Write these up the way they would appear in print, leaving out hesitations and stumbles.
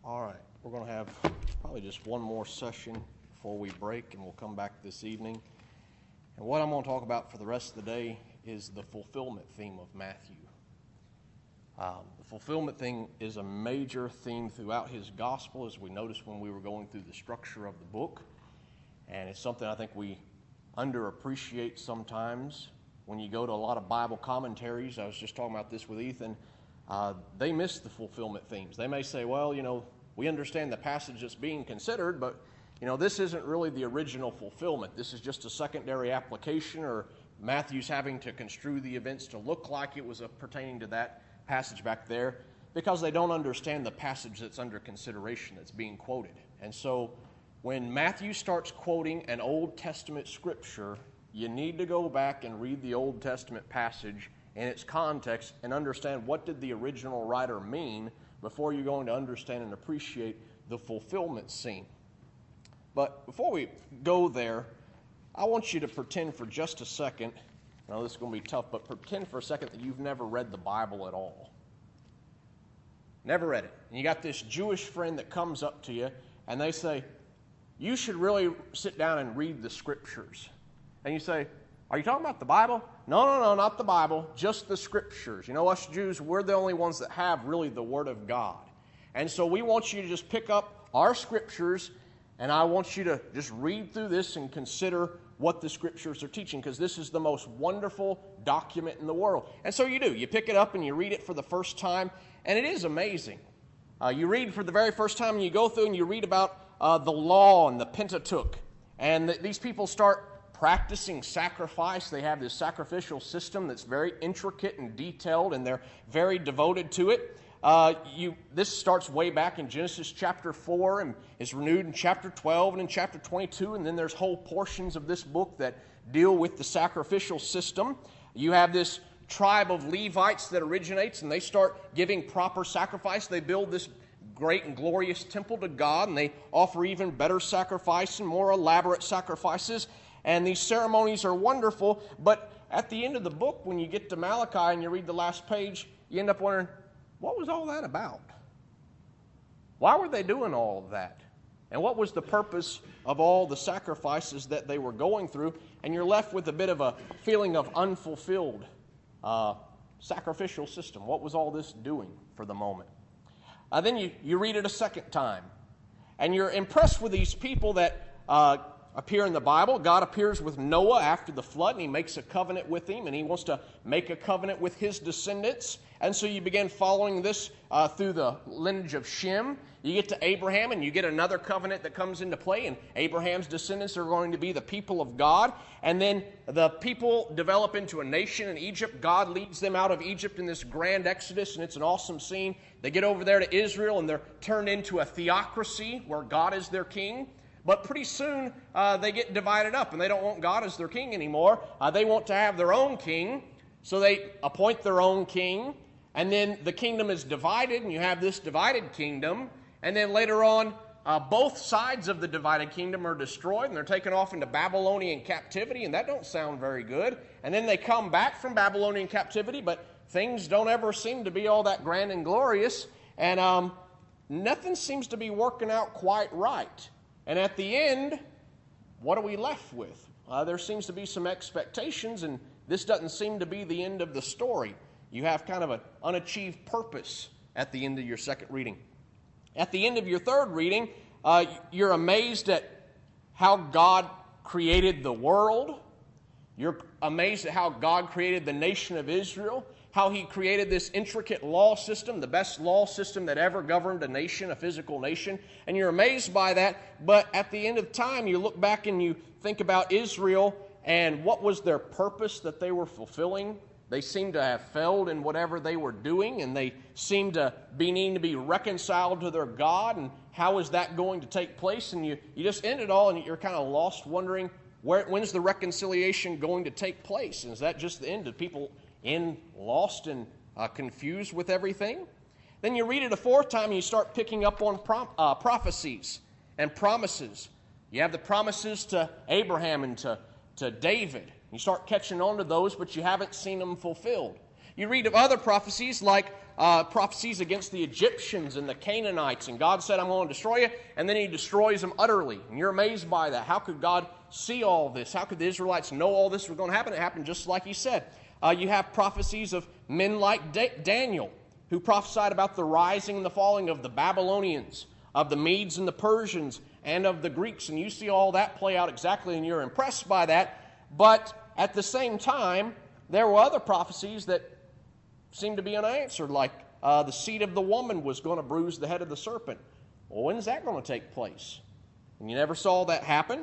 All right, we're going to have probably just one more session before we break, and we'll come back this evening. And what I'm going to talk about for the rest of the day is the fulfillment theme of Matthew. The fulfillment thing is a major theme throughout his gospel, as we noticed when we were going through the structure of the book. And it's something I think we underappreciate sometimes. When you go to a lot of Bible commentaries, I was just talking about this with Ethan, they miss the fulfillment themes. They may say, well, we understand the passage that's being considered, but, this isn't really the original fulfillment. This is just a secondary application, or Matthew's having to construe the events to look like it was pertaining to that passage back there, because they don't understand the passage that's under consideration that's being quoted. And so when Matthew starts quoting an Old Testament scripture, you need to go back and read the Old Testament passage in its context and understand what did the original writer mean before you're going to understand and appreciate the fulfillment scene. But before we go there, I want you to pretend for just a second, I know this is going to be tough, but pretend for a second that you've never read the Bible at all. Never read it. And you got this Jewish friend that comes up to you and they say, you should really sit down and read the scriptures. And you say, are you talking about the Bible? No, not the Bible, just the scriptures. Us Jews, we're the only ones that have really the Word of God. And so we want you to just pick up our scriptures, and I want you to just read through this and consider what the scriptures are teaching, because this is the most wonderful document in the world. And so you do. You pick it up and you read it for the first time, and it is amazing. You read for the very first time, and you go through and you read about the law and the Pentateuch. And these people start practicing sacrifice. They have this sacrificial system that's very intricate and detailed, and they're very devoted to it. This starts way back in Genesis chapter 4 and is renewed in chapter 12 and in chapter 22, and then there's whole portions of this book that deal with the sacrificial system. You have this tribe of Levites that originates, and they start giving proper sacrifice. They build this great and glorious temple to God, and they offer even better sacrifice and more elaborate sacrifices. And these ceremonies are wonderful, but at the end of the book, when you get to Malachi and you read the last page, you end up wondering, what was all that about? Why were they doing all of that? And what was the purpose of all the sacrifices that they were going through? And you're left with a bit of a feeling of unfulfilled sacrificial system. What was all this doing for the moment? Then you read it a second time, and you're impressed with these people that appear in the Bible. God appears with Noah after the flood, and he makes a covenant with him, and he wants to make a covenant with his descendants. And so you begin following this through the lineage of Shem. You get to Abraham, and you get another covenant that comes into play, and Abraham's descendants are going to be the people of God. And then the people develop into a nation in Egypt. God leads them out of Egypt in this grand exodus, and it's an awesome scene. They get over there to Israel, and they're turned into a theocracy where God is their king. But pretty soon, they get divided up, and they don't want God as their king anymore. They want to have their own king, so they appoint their own king, and then the kingdom is divided, and you have this divided kingdom, and then later on, both sides of the divided kingdom are destroyed, and they're taken off into Babylonian captivity, and that don't sound very good. And then they come back from Babylonian captivity, but things don't ever seem to be all that grand and glorious, and nothing seems to be working out quite right. And at the end, what are we left with? There seems to be some expectations, and this doesn't seem to be the end of the story. You have kind of an unachieved purpose at the end of your second reading. At the end of your third reading, you're amazed at how God created the world. You're amazed at how God created the nation of Israel, how he created this intricate law system, the best law system that ever governed a nation, a physical nation, and you're amazed by that. But at the end of time, you look back and you think about Israel and what was their purpose that they were fulfilling. They seem to have failed in whatever they were doing, and they seem to need to be reconciled to their God, and how is that going to take place? And you just end it all, and you're kind of lost, wondering, when's the reconciliation going to take place? And is that just the end of people lost and confused with everything? Then you read it a fourth time, and you start picking up on prophecies and promises. You have the promises to Abraham and to David. You start catching on to those, but you haven't seen them fulfilled. You read of other prophecies like prophecies against the Egyptians and the Canaanites, and God said, I'm going to destroy you, and then he destroys them utterly. And you're amazed by that. How could God see all this? How could the Israelites know all this was going to happen? It happened just like he said. You have prophecies of men like Daniel, who prophesied about the rising and the falling of the Babylonians, of the Medes and the Persians, and of the Greeks. And you see all that play out exactly, and you're impressed by that. But at the same time, there were other prophecies that seemed to be unanswered, like the seed of the woman was going to bruise the head of the serpent. Well, when's that going to take place? And you never saw that happen.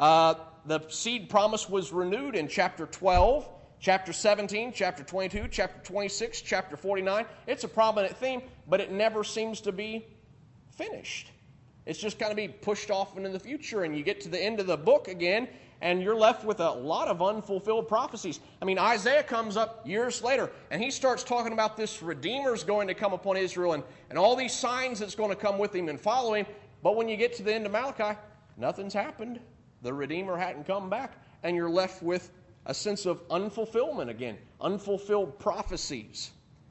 The seed promise was renewed in chapter 12, chapter 17, chapter 22, chapter 26, chapter 49. It's a prominent theme, but it never seems to be finished. It's just kind of be pushed off into the future, and you get to the end of the book again, and you're left with a lot of unfulfilled prophecies. I mean, Isaiah comes up years later, and he starts talking about this Redeemer's going to come upon Israel, and all these signs that's going to come with him and follow him. But when you get to the end of Malachi, nothing's happened. The Redeemer hadn't come back, and you're left with a sense of unfulfillment again, unfulfilled prophecies.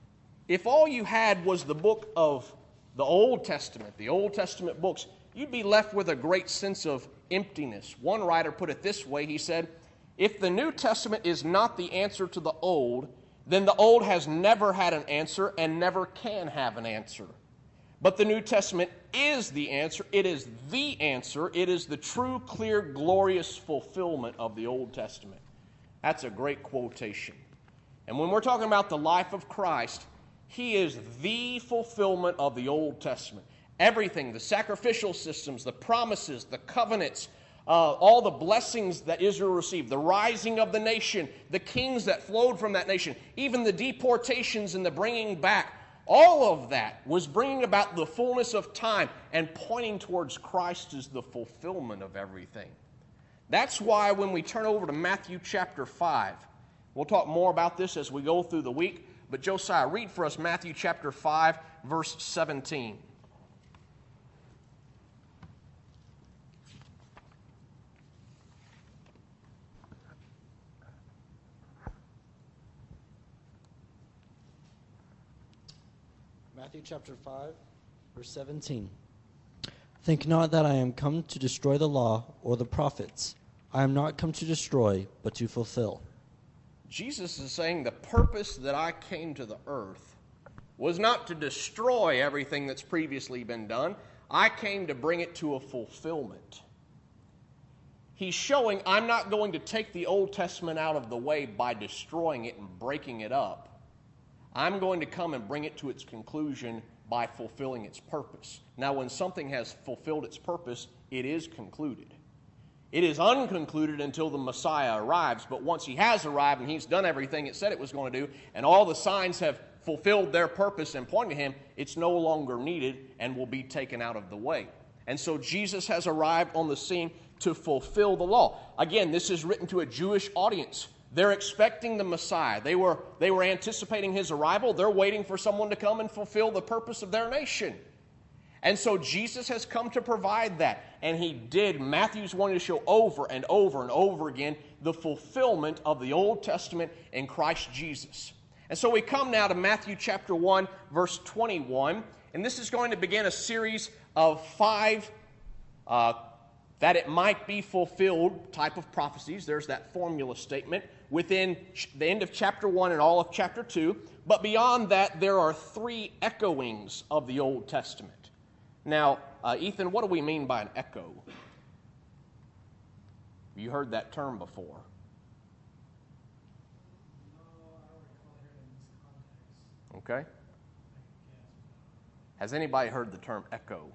If all you had was the book of the Old Testament books, you'd be left with a great sense of emptiness. One writer put it this way. He said, if the New Testament is not the answer to the Old, then the Old has never had an answer and never can have an answer. But the New Testament is the answer. It is the answer. It is the true, clear, glorious fulfillment of the Old Testament. That's a great quotation. And when we're talking about the life of Christ, he is the fulfillment of the Old Testament. Everything, the sacrificial systems, the promises, the covenants, all the blessings that Israel received, the rising of the nation, the kings that flowed from that nation, even the deportations and the bringing back, all of that was bringing about the fullness of time and pointing towards Christ as the fulfillment of everything. That's why when we turn over to Matthew chapter 5, we'll talk more about this as we go through the week, but Josiah, read for us Matthew chapter 5, verse 17. Matthew chapter 5, verse 17. Think not that I am come to destroy the law or the prophets. I am not come to destroy, but to fulfill. Jesus is saying the purpose that I came to the earth was not to destroy everything that's previously been done. I came to bring it to a fulfillment. He's showing I'm not going to take the Old Testament out of the way by destroying it and breaking it up. I'm going to come and bring it to its conclusion by fulfilling its purpose. Now, when something has fulfilled its purpose, it is concluded. It is unconcluded until the Messiah arrives, but once he has arrived and he's done everything it said it was going to do, and all the signs have fulfilled their purpose and pointed to him, it's no longer needed and will be taken out of the way. And so Jesus has arrived on the scene to fulfill the law. Again, this is written to a Jewish audience. They're expecting the Messiah. They were anticipating his arrival. They're waiting for someone to come and fulfill the purpose of their nation. And so Jesus has come to provide that. And he did. Matthew's wanting to show over and over and over again the fulfillment of the Old Testament in Christ Jesus. And so we come now to Matthew chapter 1, verse 21. And this is going to begin a series of 5 that it might be fulfilled type of prophecies. There's that formula statement within the end of chapter 1 and all of chapter 2. But beyond that, there are 3 echoings of the Old Testament. Now, Ethan, what do we mean by an echo? You heard that term before. No, I don't recall hearing it in this context. Okay. Has anybody heard the term echo?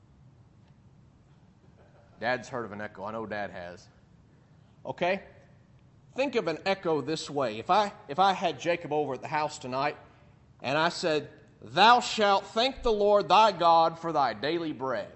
Dad's heard of an echo. I know Dad has. Okay? Think of an echo this way. If I had Jacob over at the house tonight and I said, "Thou shalt thank the Lord thy God for thy daily bread."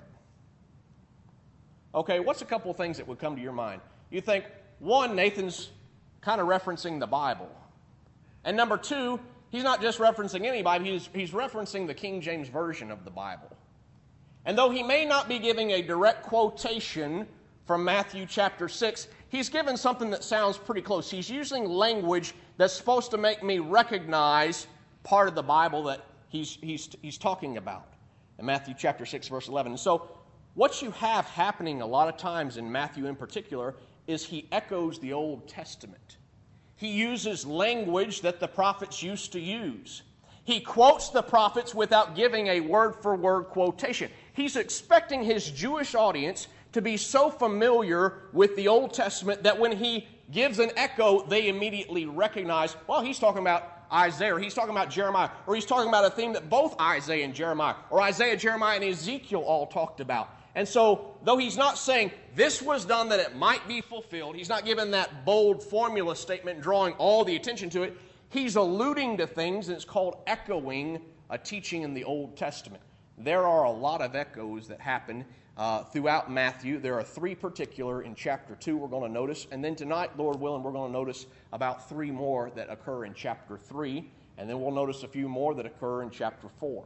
Okay, what's a couple of things that would come to your mind? You think, one, Nathan's kind of referencing the Bible. And number 2, he's not just referencing anybody, he's referencing the King James Version of the Bible. And though he may not be giving a direct quotation from Matthew chapter 6, he's given something that sounds pretty close. He's using language that's supposed to make me recognize part of the Bible that he's talking about in Matthew chapter 6, verse 11. And so what you have happening a lot of times in Matthew in particular is he echoes the Old Testament. He uses language that the prophets used to use. He quotes the prophets without giving a word-for-word quotation. He's expecting his Jewish audience to be so familiar with the Old Testament that when he gives an echo, they immediately recognize, well, he's talking about Isaiah, or he's talking about Jeremiah, or he's talking about a theme that both Isaiah and Jeremiah, or Isaiah, Jeremiah, and Ezekiel all talked about. And so, though he's not saying this was done that it might be fulfilled, he's not giving that bold formula statement drawing all the attention to it, he's alluding to things, and it's called echoing a teaching in the Old Testament. There are a lot of echoes that happen throughout Matthew. There are 3 particular in chapter 2 we're going to notice. And then tonight, Lord willing, we're going to notice about 3 more that occur in chapter 3. And then we'll notice a few more that occur in chapter 4.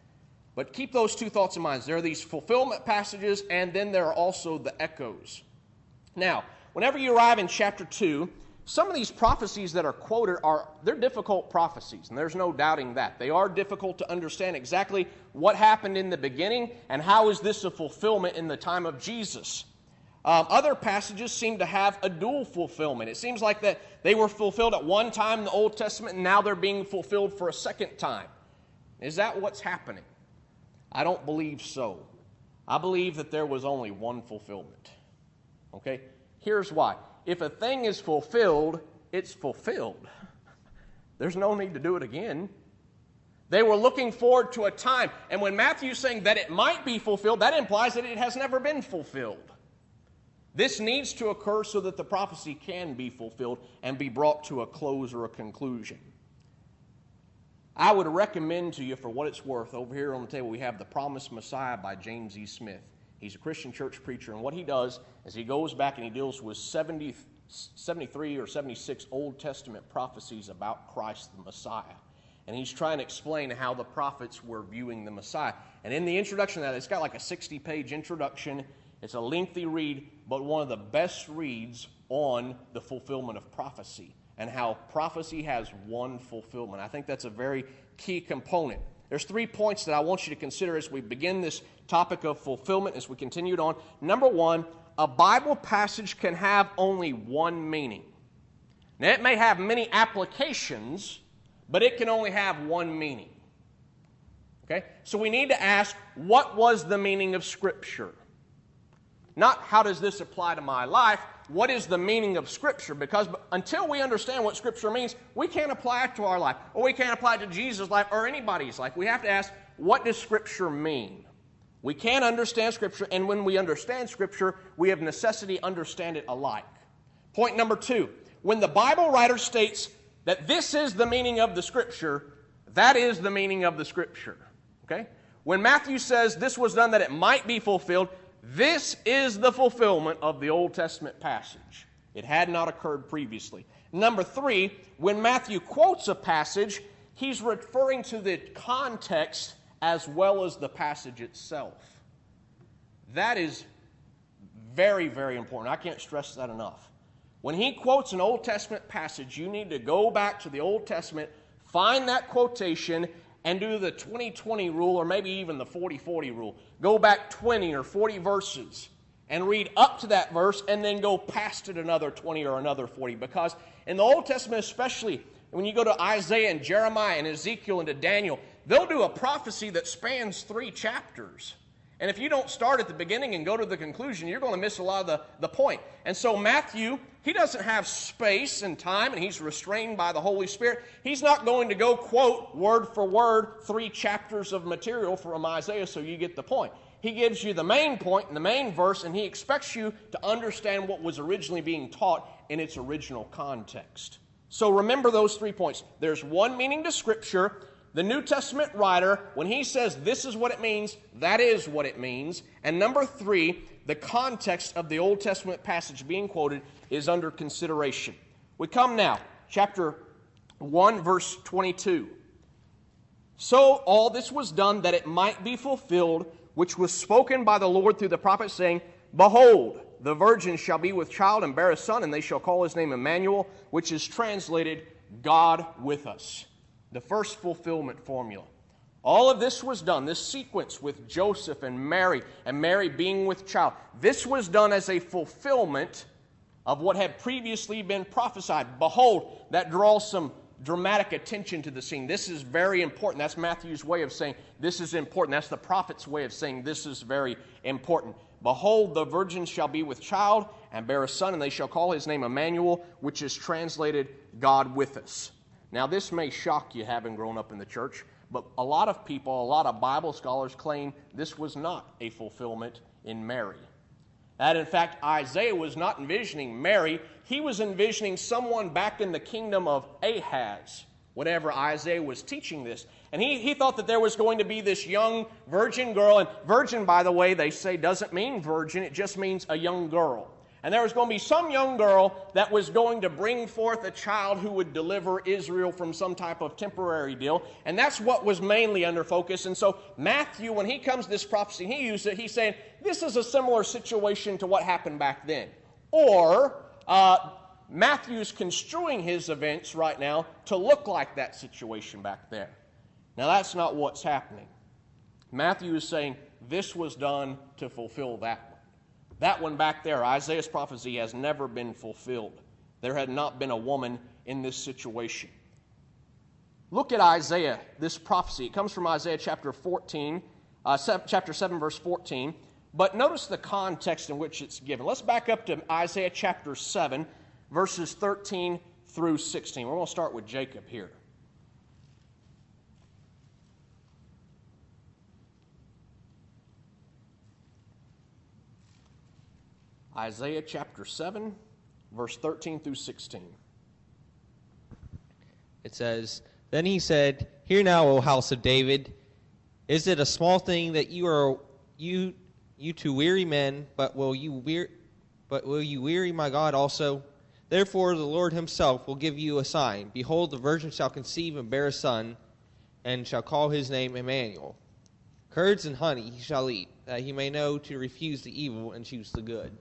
But keep those 2 thoughts in mind. There are these fulfillment passages, and then there are also the echoes. Now, whenever you arrive in chapter 2, some of these prophecies that are quoted they're difficult prophecies, and there's no doubting that. They are difficult to understand exactly what happened in the beginning and how is this a fulfillment in the time of Jesus. Other passages seem to have a dual fulfillment. It seems like that they were fulfilled at one time in the Old Testament, and now they're being fulfilled for a second time. Is that what's happening? I don't believe so. I believe that there was only one fulfillment. Okay? Here's why. If a thing is fulfilled, it's fulfilled. There's no need to do it again. They were looking forward to a time, and when Matthew's saying that it might be fulfilled, that implies that it has never been fulfilled. This needs to occur so that the prophecy can be fulfilled and be brought to a close or a conclusion. I would recommend to you, for what it's worth, over here on the table we have The Promised Messiah by James E. Smith. He's a Christian church preacher, and what he does is he goes back and he deals with 73 or 76 Old Testament prophecies about Christ the Messiah. And he's trying to explain how the prophets were viewing the Messiah. And in the introduction to that, it's got like a 60-page introduction. It's a lengthy read, but one of the best reads on the fulfillment of prophecy and how prophecy has one fulfillment. I think that's a very key component. There's 3 points that I want you to consider as we begin this topic of fulfillment, as we continue on. Number 1, a Bible passage can have only one meaning. Now, it may have many applications, but it can only have one meaning. Okay? So we need to ask, what was the meaning of Scripture? Not, how does this apply to my life? What is the meaning of Scripture? Because until we understand what Scripture means, we can't apply it to our life, or we can't apply it to Jesus' life, or anybody's life. We have to ask, what does Scripture mean? We can't understand Scripture, and when we understand Scripture, we of necessity understand it alike. Point number 2, when the Bible writer states that this is the meaning of the Scripture, that is the meaning of the Scripture. Okay? When Matthew says this was done that it might be fulfilled, this is the fulfillment of the Old Testament passage. It had not occurred previously. Number 3, when Matthew quotes a passage, he's referring to the context as well as the passage itself. That is very, very important. I can't stress that enough. When he quotes an Old Testament passage, you need to go back to the Old Testament, find that quotation, and do the 20-20 rule, or maybe even the 40-40 rule. Go back 20 or 40 verses and read up to that verse, and then go past it another 20 or another 40. Because in the Old Testament especially, when you go to Isaiah and Jeremiah and Ezekiel and to Daniel, they'll do a prophecy that spans 3 chapters. And if you don't start at the beginning and go to the conclusion, you're going to miss a lot of the point. And so Matthew, he doesn't have space and time, and he's restrained by the Holy Spirit. He's not going to go quote word for word 3 chapters of material from Isaiah so you get the point. He gives you the main point in the main verse, and he expects you to understand what was originally being taught in its original context. So remember those 3 points. There's one meaning to Scripture. The New Testament writer, when he says this is what it means, that is what it means. And number 3, the context of the Old Testament passage being quoted is under consideration. We come now, chapter 1, verse 22. So all this was done that it might be fulfilled, which was spoken by the Lord through the prophet, saying, Behold, the virgin shall be with child and bear a son, and they shall call his name Emmanuel, which is translated, God with us. The first fulfillment formula. All of this was done, this sequence with Joseph and Mary being with child. This was done as a fulfillment of what had previously been prophesied. Behold, that draws some dramatic attention to the scene. This is very important. That's Matthew's way of saying this is important. That's the prophet's way of saying this is very important. Behold, the virgin shall be with child and bear a son, and they shall call his name Emmanuel, which is translated, God with us. Now, this may shock you, having grown up in the church, but a lot of people, a lot of Bible scholars claim this was not a fulfillment in Mary. That, in fact, Isaiah was not envisioning Mary. He was envisioning someone back in the kingdom of Ahaz, whenever Isaiah was teaching this. And he thought that there was going to be this young virgin girl. And virgin, by the way, they say doesn't mean virgin. It just means a young girl. And there was going to be some young girl that was going to bring forth a child who would deliver Israel from some type of temporary deal. And that's what was mainly under focus. And so Matthew, when he comes to this prophecy, he used it. He's saying, this is a similar situation to what happened back then. Or Matthew's construing his events right now to look like that situation back there. Now, that's not what's happening. Matthew is saying this was done to fulfill that one. That one back there, Isaiah's prophecy, has never been fulfilled. There had not been a woman in this situation. Look at Isaiah, this prophecy. It comes from Isaiah chapter 7, verse 14. But notice the context in which it's given. Let's back up to Isaiah chapter 7, verses 13 through 16. We're going to start with Jacob here. Isaiah chapter 7, verse 13 through 16. It says, Then he said, Hear now, O house of David, is it a small thing that you two weary men, but will you weary my God also? Therefore the Lord himself will give you a sign. Behold, the virgin shall conceive and bear a son, and shall call his name Emmanuel. Curds and honey he shall eat, that he may know to refuse the evil and choose the good.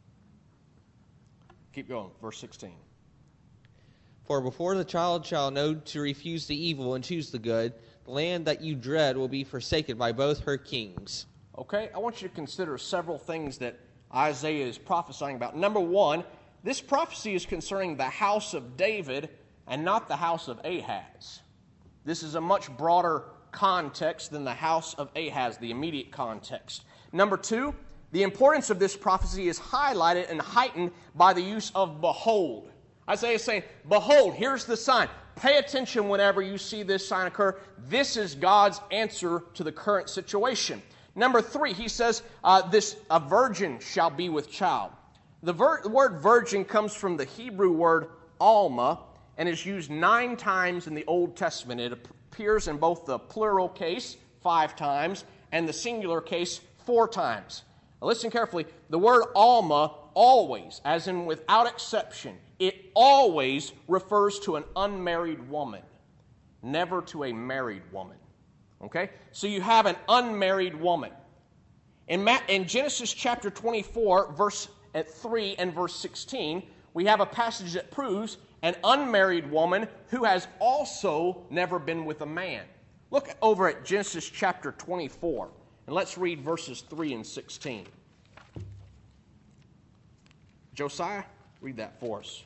Keep going, verse 16. For before the child shall know to refuse the evil and choose the good, the land that you dread will be forsaken by both her kings. Okay, I want you to consider several things that Isaiah is prophesying about. Number one, this prophecy is concerning the house of David and not the house of Ahaz. This is a much broader context than the house of Ahaz, the immediate context. Number two, the importance of this prophecy is highlighted and heightened by the use of behold. Isaiah is saying, behold, here's the sign. Pay attention whenever you see this sign occur. This is God's answer to the current situation. Number three, he says, a virgin shall be with child. The word virgin comes from the Hebrew word alma and is used 9 times in the Old Testament. It appears in both the plural case, 5 times, and the singular case, 4 times. Now listen carefully. The word alma always, as in without exception, it always refers to an unmarried woman, never to a married woman. Okay? So you have an unmarried woman. In Genesis chapter 24, verse 3 and verse 16, we have a passage that proves an unmarried woman who has also never been with a man. Look over at Genesis chapter 24, and let's read verses 3 and 16. Josiah, read that for us.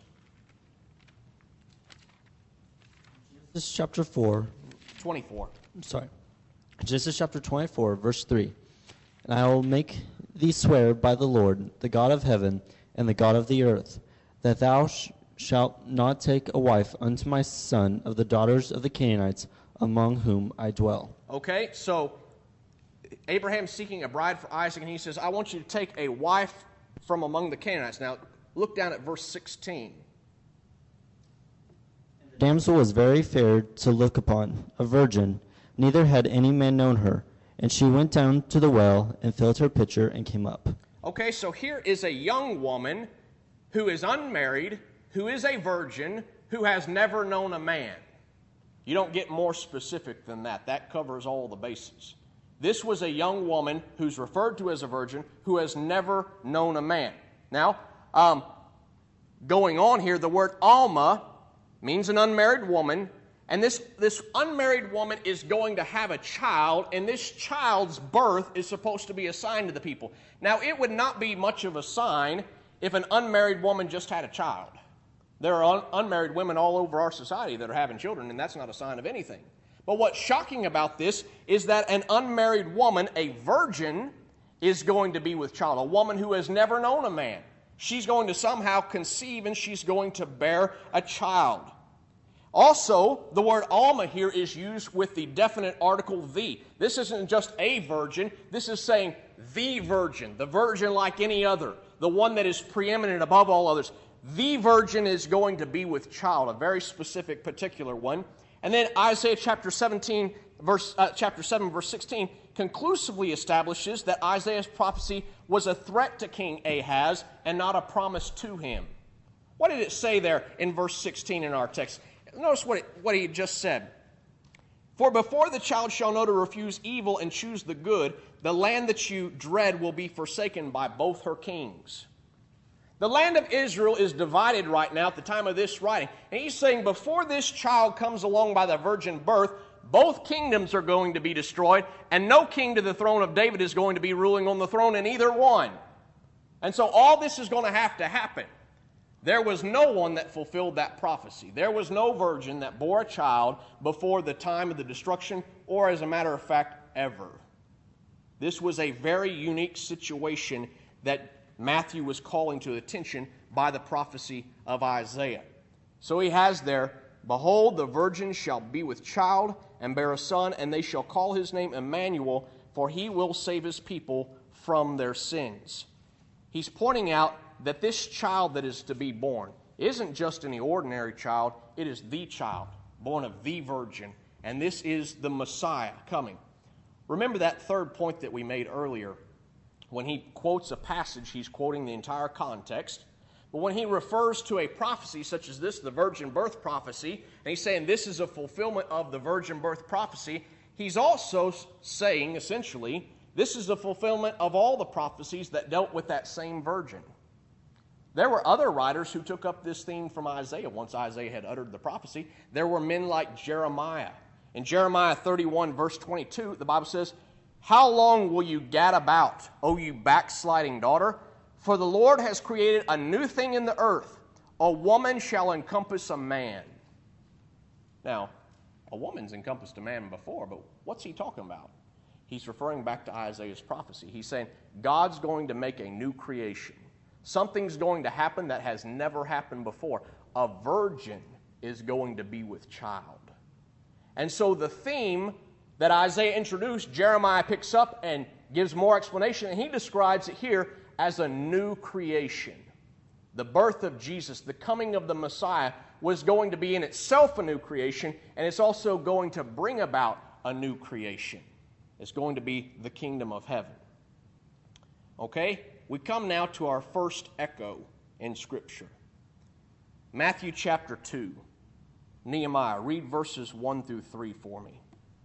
Genesis chapter 24. Genesis chapter 24, verse 3. And I will make thee swear by the Lord, the God of heaven and the God of the earth, that thou shalt not take a wife unto my son of the daughters of the Canaanites among whom I dwell. Okay, so Abraham's seeking a bride for Isaac, and he says, I want you to take a wife from among the Canaanites. Now, look down at verse 16. The damsel was very fair to look upon, a virgin, neither had any man known her. And she went down to the well and filled her pitcher and came up. Okay, so here is a young woman who is unmarried, who is a virgin, who has never known a man. You don't get more specific than that. That covers all the bases. This was a young woman who's referred to as a virgin who has never known a man. Now, going on here, the word Alma means an unmarried woman, and this unmarried woman is going to have a child, and this child's birth is supposed to be a sign to the people. Now, it would not be much of a sign if an unmarried woman just had a child. There are unmarried women all over our society that are having children, and that's not a sign of anything. But what's shocking about this is that an unmarried woman, a virgin, is going to be with child, a woman who has never known a man. She's going to somehow conceive, and she's going to bear a child. Also, the word Alma here is used with the definite article the. This isn't just a virgin. This is saying the virgin like any other, the one that is preeminent above all others. The virgin is going to be with child, a very specific, particular one. And then Isaiah chapter 7, verse 16, conclusively establishes that Isaiah's prophecy was a threat to King Ahaz and not a promise to him. What did it say there in verse 16 in our text? Notice what he just said. For before the child shall know to refuse evil and choose the good, the land that you dread will be forsaken by both her kings. The land of Israel is divided right now at the time of this writing. And he's saying before this child comes along by the virgin birth, both kingdoms are going to be destroyed, and no king to the throne of David is going to be ruling on the throne in either one. And so all this is going to have to happen. There was no one that fulfilled that prophecy. There was no virgin that bore a child before the time of the destruction, or as a matter of fact, ever. This was a very unique situation that Matthew was calling to attention by the prophecy of Isaiah. So he has there, behold, the virgin shall be with child and bear a son, and they shall call his name Emmanuel, for he will save his people from their sins. He's pointing out that this child that is to be born isn't just any ordinary child, it is the child, born of the virgin, and this is the Messiah coming. Remember that third point that we made earlier. When he quotes a passage, he's quoting the entire context. But when he refers to a prophecy such as this, the virgin birth prophecy, and he's saying this is a fulfillment of the virgin birth prophecy, he's also saying, essentially, this is a fulfillment of all the prophecies that dealt with that same virgin. There were other writers who took up this theme from Isaiah once Isaiah had uttered the prophecy. There were men like Jeremiah. In Jeremiah 31, verse 22, the Bible says, how long will you gad about, O you backsliding daughter? For the Lord has created a new thing in the earth. A woman shall encompass a man. Now, a woman's encompassed a man before, but what's he talking about? He's referring back to Isaiah's prophecy. He's saying God's going to make a new creation. Something's going to happen that has never happened before. A virgin is going to be with child. And so the theme that Isaiah introduced, Jeremiah picks up and gives more explanation, and he describes it here as a new creation. The birth of Jesus, the coming of the Messiah, was going to be in itself a new creation, and it's also going to bring about a new creation. It's going to be the kingdom of heaven. Okay? We come now to our first echo in Scripture. Matthew chapter 2. Nehemiah, read verses 1 through 3 for me.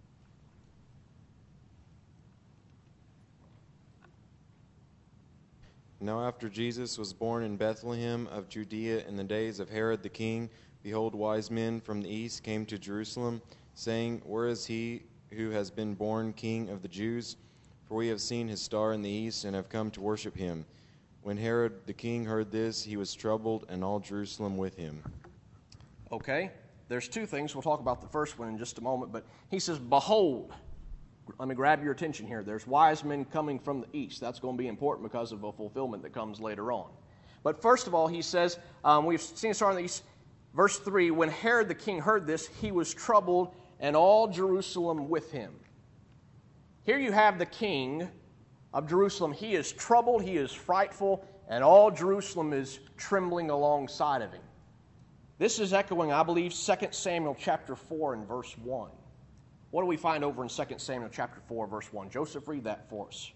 Now after Jesus was born in Bethlehem of Judea in the days of Herod the king, behold, wise men from the east came to Jerusalem, saying, where is he who has been born King of the Jews? For we have seen his star in the east and have come to worship him. When Herod the king heard this, he was troubled, and all Jerusalem with him. Okay, there's two things. We'll talk about the first one in just a moment, but he says, behold. Let me grab your attention here. There's wise men coming from the east. That's going to be important because of a fulfillment that comes later on. But first of all, he says, we've seen a star in the east. Verse 3, when Herod the king heard this, he was troubled, and all Jerusalem with him. Here you have the king of Jerusalem. He is troubled, he is frightful, and all Jerusalem is trembling alongside of him. This is echoing, I believe, 2 Samuel chapter 4 and verse 1. What do we find over in 2 Samuel chapter 4, verse 1? Joseph, read that for us.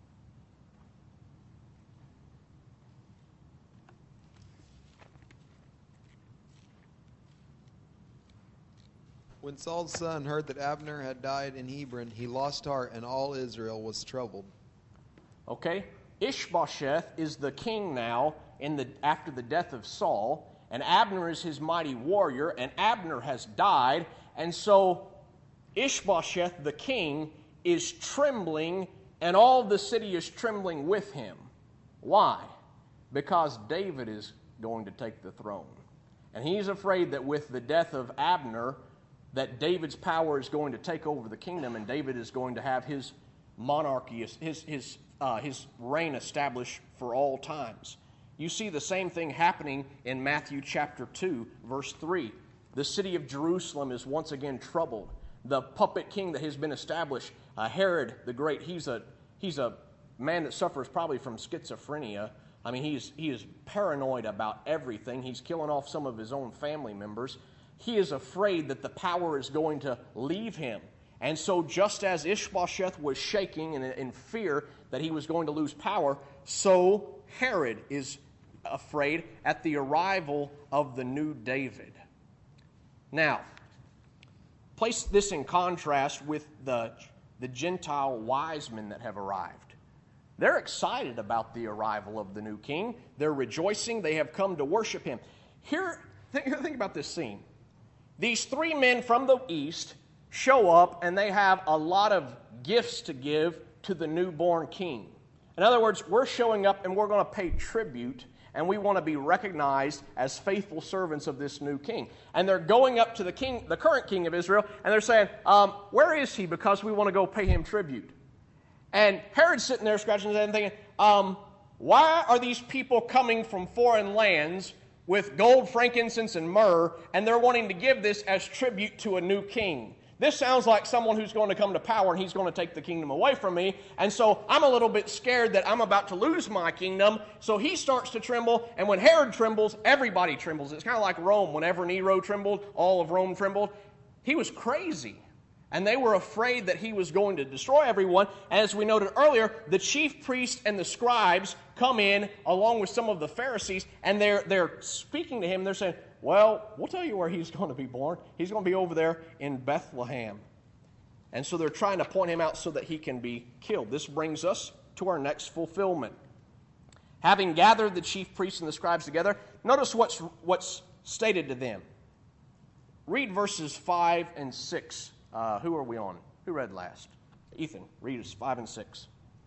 When Saul's son heard that Abner had died in Hebron, he lost heart, and all Israel was troubled. Okay? Ishbosheth is the king now after the death of Saul, and Abner is his mighty warrior, and Abner has died, and so Ishbosheth the king is trembling, and all the city is trembling with him. Why? Because David is going to take the throne. And he's afraid that with the death of Abner, that David's power is going to take over the kingdom, and David is going to have his monarchy, his reign established for all times. You see the same thing happening in Matthew chapter 2, verse 3. The city of Jerusalem is once again troubled. The puppet king that has been established, Herod the Great, he's a man that suffers probably from schizophrenia. I mean, he is paranoid about everything. He's killing off some of his own family members. He is afraid that the power is going to leave him. And so just as Ishbosheth was shaking in fear that he was going to lose power, so Herod is afraid at the arrival of the new David. Now, place this in contrast with the Gentile wise men that have arrived. They're excited about the arrival of the new king. They're rejoicing. They have come to worship him. Think about this scene. These three men from the east show up, and they have a lot of gifts to give to the newborn king. In other words, we're showing up and we're going to pay tribute, and we want to be recognized as faithful servants of this new king. And they're going up to the king, the current king of Israel, and they're saying, where is he? Because we want to go pay him tribute. And Herod's sitting there scratching his head and thinking, why are these people coming from foreign lands with gold, frankincense, and myrrh, and they're wanting to give this as tribute to a new king? This sounds like someone who's going to come to power, and he's going to take the kingdom away from me. And so I'm a little bit scared that I'm about to lose my kingdom. So he starts to tremble, and when Herod trembles, everybody trembles. It's kind of like Rome. Whenever Nero trembled, all of Rome trembled. He was crazy. And they were afraid that he was going to destroy everyone. As we noted earlier, the chief priests and the scribes come in along with some of the Pharisees, and they're speaking to him. They're saying, well, we'll tell you where he's going to be born. He's going to be over there in Bethlehem. And so they're trying to point him out so that he can be killed. This brings us to our next fulfillment. Having gathered the chief priests and the scribes together, notice what's stated to them. Read verses 5 and 6. Who are we on? Who read last? Ethan, read us 5 and 6.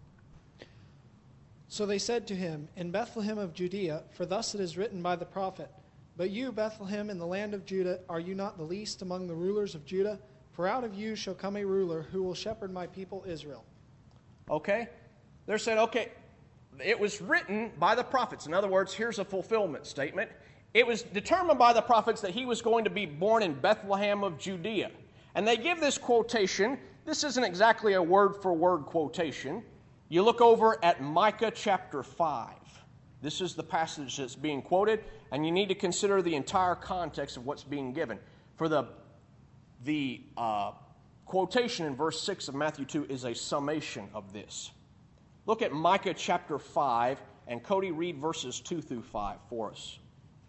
So they said to him, in Bethlehem of Judea, for thus it is written by the prophet, but you, Bethlehem, in the land of Judah, are you not the least among the rulers of Judah? For out of you shall come a ruler who will shepherd my people Israel. Okay? They're saying, okay, it was written by the prophets. In other words, here's a fulfillment statement. It was determined by the prophets that he was going to be born in Bethlehem of Judea. And they give this quotation. This isn't exactly a word-for-word quotation. You look over at Micah chapter 5. This is the passage that's being quoted, and you need to consider the entire context of what's being given. For the quotation in verse 6 of Matthew 2 is a summation of this. Look at Micah chapter 5, and Cody, read verses 2 through 5 for us.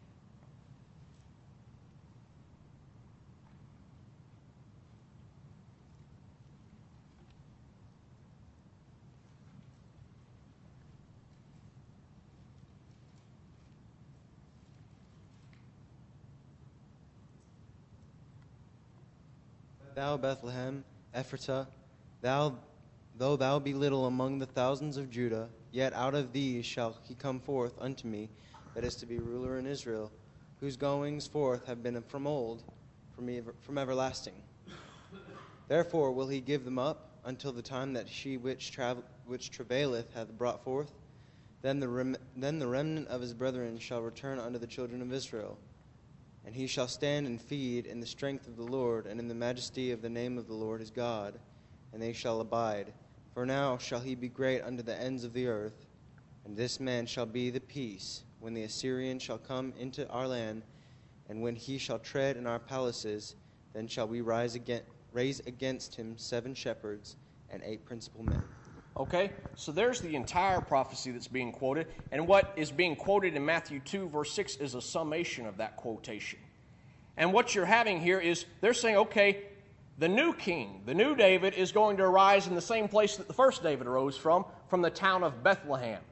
Thou, Bethlehem, Ephratah, though thou be little among the thousands of Judah, yet out of thee shall he come forth unto me, that is to be ruler in Israel, whose goings forth have been from old, from everlasting. Therefore will he give them up until the time that she which travaileth hath brought forth. Then the remnant of his brethren shall return unto the children of Israel. And he shall stand and feed in the strength of the Lord, and in the majesty of the name of the Lord his God, and they shall abide. For now shall he be great unto the ends of the earth. And this man shall be the peace, when the Assyrian shall come into our land, and when he shall tread in our palaces, then shall we raise against him 7 shepherds and 8 principal men. Okay, so there's the entire prophecy that's being quoted, and what is being quoted in Matthew 2, verse 6 is a summation of that quotation. And what you're having here is they're saying, okay, the new king, the new David, is going to arise in the same place that the first David arose from the town of Bethlehem.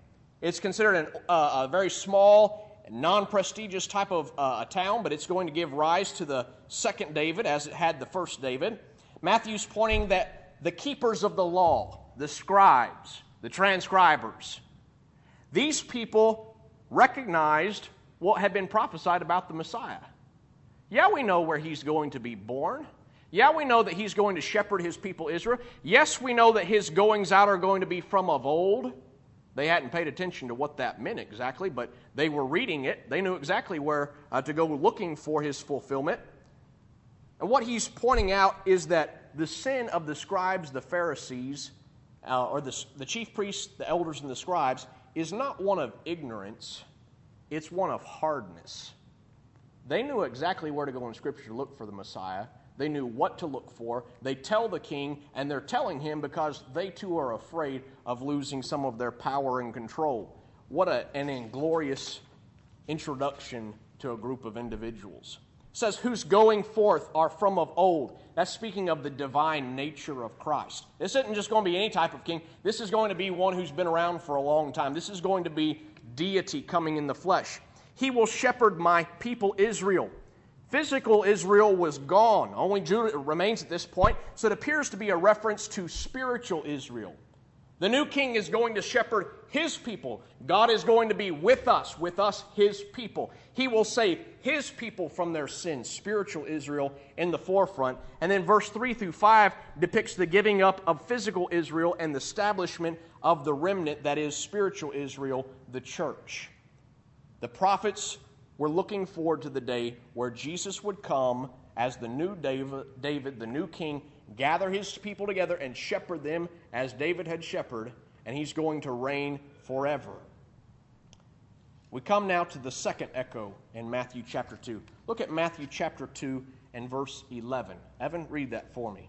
It's considered a very small, non-prestigious type of a town, but it's going to give rise to the second David as it had the first David. Matthew's pointing that the keepers of the law, the scribes, the transcribers, these people recognized what had been prophesied about the Messiah. Yeah, we know where he's going to be born. Yeah, we know that he's going to shepherd his people Israel. Yes, we know that his goings out are going to be from of old. They hadn't paid attention to what that meant exactly, but they were reading it. They knew exactly where to go looking for his fulfillment. And what he's pointing out is that the sin of the scribes, the Pharisees, or the chief priests, the elders, and the scribes, is not one of ignorance. It's one of hardness. They knew exactly where to go in Scripture to look for the Messiah. They knew what to look for. They tell the king, and they're telling him because they too are afraid of losing some of their power and control. What an inglorious introduction to a group of individuals. It says, whose going forth are from of old. That's speaking of the divine nature of Christ. This isn't just going to be any type of king. This is going to be one who's been around for a long time. This is going to be deity coming in the flesh. He will shepherd my people Israel. Physical Israel was gone. Only Judah remains at this point. So it appears to be a reference to spiritual Israel. The new king is going to shepherd his people. God is going to be with us, his people. He will save his people from their sins, spiritual Israel in the forefront. And then verse 3 through 5 depicts the giving up of physical Israel and the establishment of the remnant, that is spiritual Israel, the church. The prophets were looking forward to the day where Jesus would come as the new David, the new king, gather his people together and shepherd them as David had shepherded, and he's going to reign forever. We come now to the second echo in Matthew chapter 2. Look at Matthew chapter 2 and verse 11. Evan, read that for me.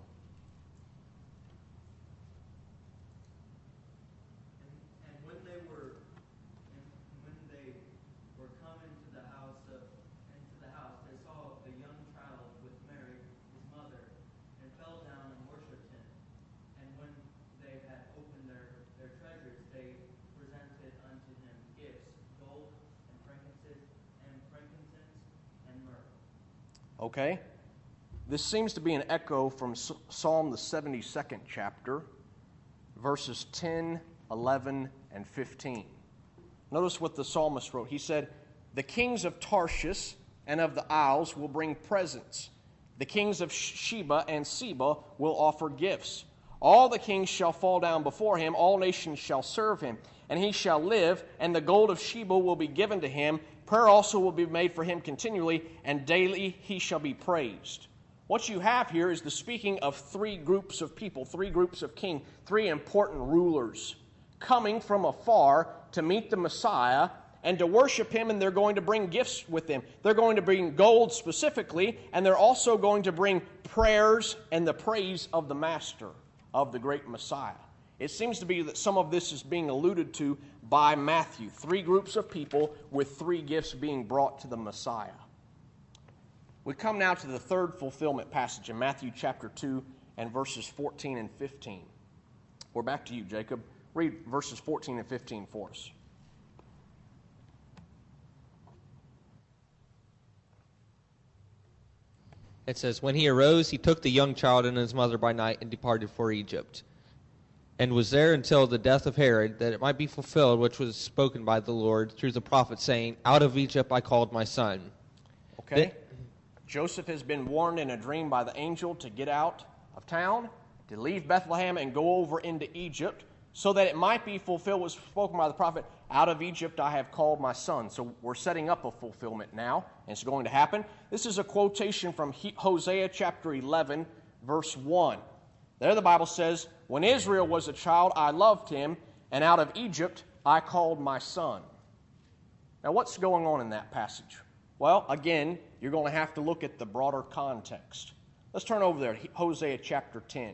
Okay? This seems to be an echo from Psalm the 72nd chapter, verses 10, 11, and 15. Notice what the psalmist wrote. He said, the kings of Tarshish and of the isles will bring presents. The kings of Sheba and Seba will offer gifts. All the kings shall fall down before him. All nations shall serve him. And he shall live, and the gold of Sheba will be given to him. Prayer also will be made for him continually, and daily he shall be praised. What you have here is the speaking of three groups of people, three groups of kings, three important rulers coming from afar to meet the Messiah and to worship him, and they're going to bring gifts with them. They're going to bring gold specifically, and they're also going to bring prayers and the praise of the Master, of the great Messiah. It seems to be that some of this is being alluded to by Matthew. Three groups of people with three gifts being brought to the Messiah. We come now to the third fulfillment passage in Matthew chapter 2 and verses 14 and 15. We're back to you, Jacob. Read verses 14 and 15 for us. It says, when he arose, he took the young child and his mother by night and departed for Egypt, and was there until the death of Herod, that it might be fulfilled which was spoken by the Lord through the prophet, saying, out of Egypt I called my son. Okay. Joseph has been warned in a dream by the angel to get out of town, to leave Bethlehem and go over into Egypt, so that it might be fulfilled what was spoken by the prophet, out of Egypt I have called my son. So we're setting up a fulfillment now, and it's going to happen. This is a quotation from Hosea chapter 11, verse 1. There the Bible says, when Israel was a child, I loved him, and out of Egypt I called my son. Now what's going on in that passage? Well, again, you're going to have to look at the broader context. Let's turn over there to Hosea chapter 10.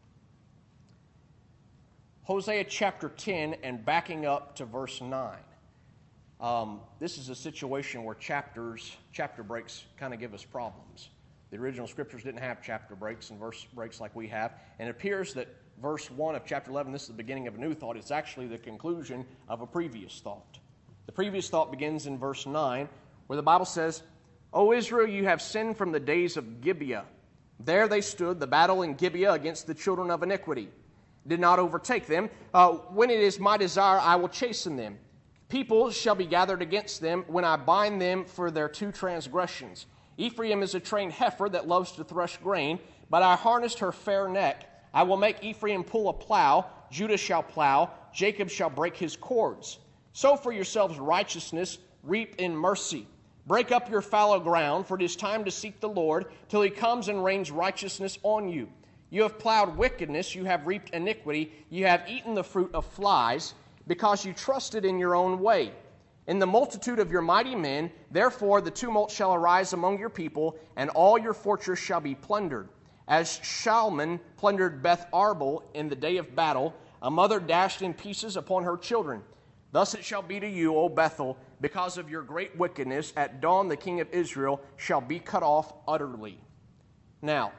Hosea chapter 10 and backing up to verse 9. This is a situation where chapter breaks kind of give us problems. The original scriptures didn't have chapter breaks and verse breaks like we have, and it appears that verse 1 of chapter 11, this is the beginning of a new thought. It's actually the conclusion of a previous thought. The previous thought begins in verse 9, where the Bible says, O Israel, you have sinned from the days of Gibeah. There they stood, the battle in Gibeah against the children of iniquity. Did not overtake them. When it is my desire, I will chasten them. People shall be gathered against them when I bind them for their two transgressions. Ephraim is a trained heifer that loves to thresh grain, but I harnessed her fair neck. I will make Ephraim pull a plow, Judah shall plow, Jacob shall break his cords. Sow for yourselves righteousness, reap in mercy. Break up your fallow ground, for it is time to seek the Lord, till he comes and rains righteousness on you. You have plowed wickedness, you have reaped iniquity, you have eaten the fruit of flies, because you trusted in your own way. In the multitude of your mighty men, therefore the tumult shall arise among your people, and all your fortress shall be plundered. As Shalman plundered Beth Arbel in the day of battle, a mother dashed in pieces upon her children. Thus it shall be to you, O Bethel, because of your great wickedness. At dawn the king of Israel shall be cut off utterly. Now,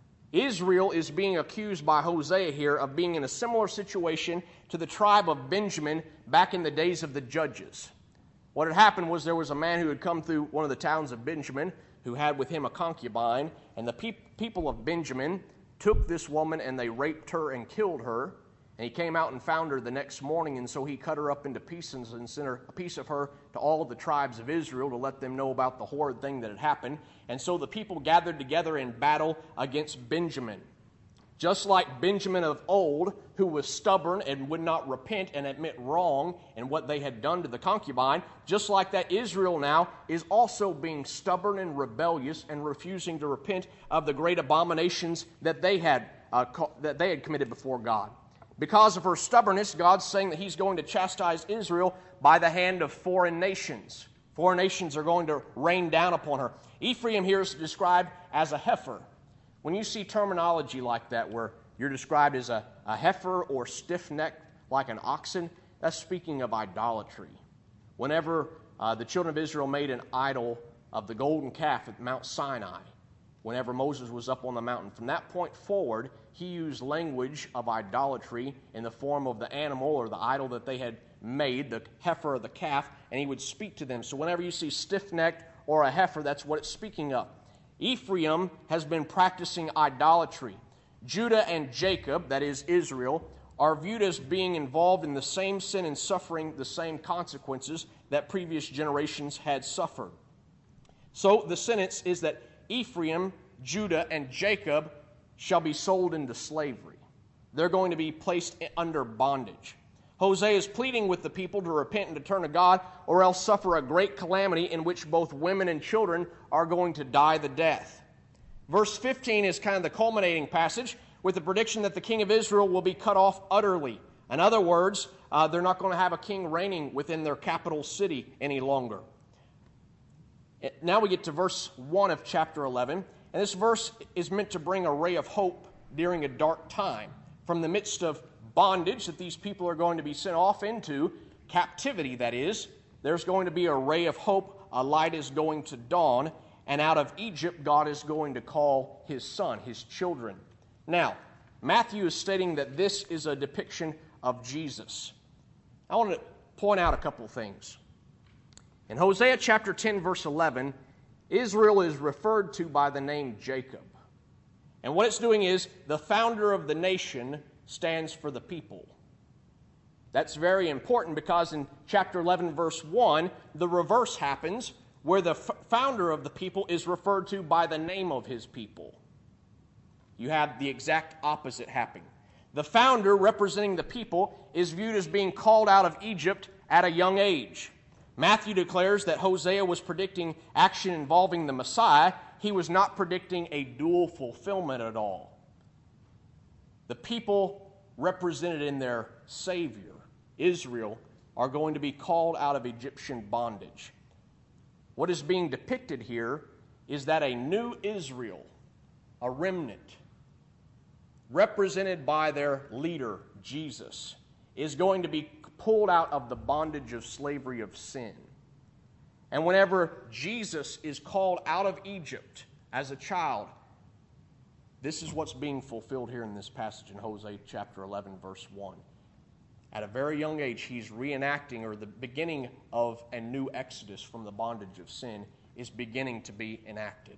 Israel is being accused by Hosea here of being in a similar situation to the tribe of Benjamin back in the days of the judges. What had happened was there was a man who had come through one of the towns of Benjamin who had with him a concubine, and the people of Benjamin took this woman and they raped her and killed her. And he came out and found her the next morning, and so he cut her up into pieces and sent a piece of her to all the tribes of Israel to let them know about the horrid thing that had happened. And so the people gathered together in battle against Benjamin. Just like Benjamin of old, who was stubborn and would not repent and admit wrong in what they had done to the concubine, just like that, Israel now is also being stubborn and rebellious and refusing to repent of the great abominations that they had committed before God. Because of her stubbornness, God's saying that he's going to chastise Israel by the hand of foreign nations. Foreign nations are going to rain down upon her. Ephraim here is described as a heifer. When you see terminology like that, where you're described as a heifer or stiff-necked like an oxen, that's speaking of idolatry. Whenever the children of Israel made an idol of the golden calf at Mount Sinai, whenever Moses was up on the mountain, from that point forward, he used language of idolatry in the form of the animal or the idol that they had made, the heifer or the calf, and he would speak to them. So whenever you see stiff-necked or a heifer, that's what it's speaking of. Ephraim has been practicing idolatry. Judah and Jacob, that is Israel, are viewed as being involved in the same sin and suffering the same consequences that previous generations had suffered. So the sentence is that Ephraim, Judah, and Jacob shall be sold into slavery. They're going to be placed under bondage. Hosea is pleading with the people to repent and to turn to God, or else suffer a great calamity in which both women and children are going to die the death. Verse 15 is kind of the culminating passage with the prediction that the king of Israel will be cut off utterly. In other words, they're not going to have a king reigning within their capital city any longer. Now we get to verse 1 of chapter 11, and this verse is meant to bring a ray of hope during a dark time. From the midst of bondage that these people are going to be sent off into, captivity that is, there's going to be a ray of hope, a light is going to dawn, and out of Egypt God is going to call his son, his children. Now, Matthew is stating that this is a depiction of Jesus. I want to point out a couple things. In Hosea chapter 10, verse 11, Israel is referred to by the name Jacob. And what it's doing is, the founder of the nation stands for the people. That's very important because in chapter 11, verse 1, the reverse happens, where the founder of the people is referred to by the name of his people. You have the exact opposite happening. The founder, representing the people, is viewed as being called out of Egypt at a young age. Matthew declares that Hosea was predicting action involving the Messiah. He was not predicting a dual fulfillment at all. The people represented in their Savior, Israel, are going to be called out of Egyptian bondage. What is being depicted here is that a new Israel, a remnant, represented by their leader, Jesus, is going to be pulled out of the bondage of slavery of sin. And whenever Jesus is called out of Egypt as a child, This is what's being fulfilled here in this passage in Hosea chapter 11, verse 1. At a very young age, he's reenacting, or the beginning of a new exodus from the bondage of sin is beginning to be enacted.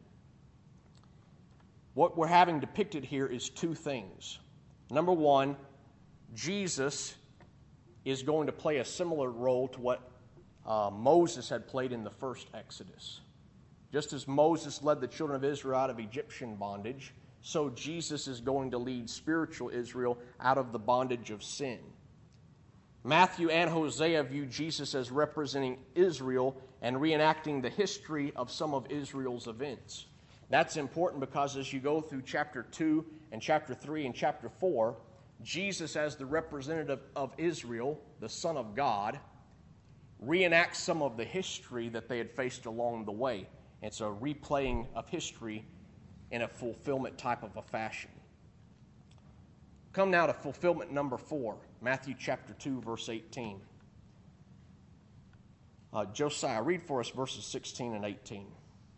What we're having depicted here is two things. Number one, Jesus is going to play a similar role to what Moses had played in the first Exodus. Just as Moses led the children of Israel out of Egyptian bondage, so Jesus is going to lead spiritual Israel out of the bondage of sin. Matthew and Hosea view Jesus as representing Israel and reenacting the history of some of Israel's events. That's important because as you go through chapter 2 and chapter 3 and chapter 4, Jesus, as the representative of Israel, the Son of God, reenacts some of the history that they had faced along the way. It's a replaying of history in a fulfillment type of a fashion. Come now to fulfillment number 4, Matthew chapter 2, verse 18. Josiah, read for us verses 16 and 18.